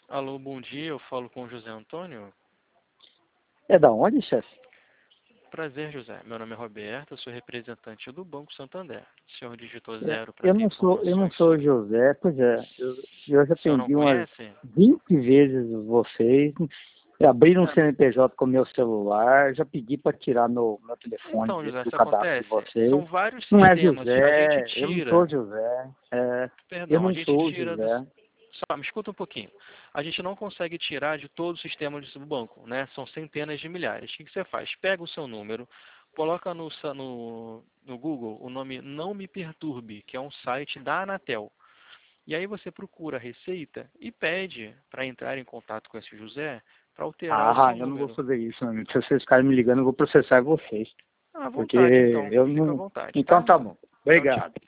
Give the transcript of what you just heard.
Alô, bom dia, eu falo com o José Antônio. É da onde, chefe? Prazer, José. Meu nome é Roberto, eu sou representante do Banco Santander. O senhor digitou É, zero para ter eu não informações sou o sobre... José, pois é. Eu já O senhor não atendi umas conhece? 20 vezes vocês. Abri um Ah, CNPJ com meu celular, já pedi para tirar meu telefone então, José, do isso cadastro de acontece. São vocês. vários Não é sistemas que a gente José, eu não sou tira. José. Eu Perdão, a não gente sou o tira do... José. Só, me escuta um pouquinho. A gente não consegue tirar de todos os sistemas do banco, né? São centenas de milhares. O que você faz? Pega o seu número, coloca no Google o nome Não Me Perturbe, que é um site da Anatel. E aí você procura a Receita e pede para entrar em contato com esse José para alterar o Ah, seu eu não vou número. fazer isso, meu amigo. Se vocês ficarem me ligando, eu vou processar vocês. À Porque vontade, então. eu Fica à não. vontade, Então tá? tá bom. Tchau, tchau. Obrigado.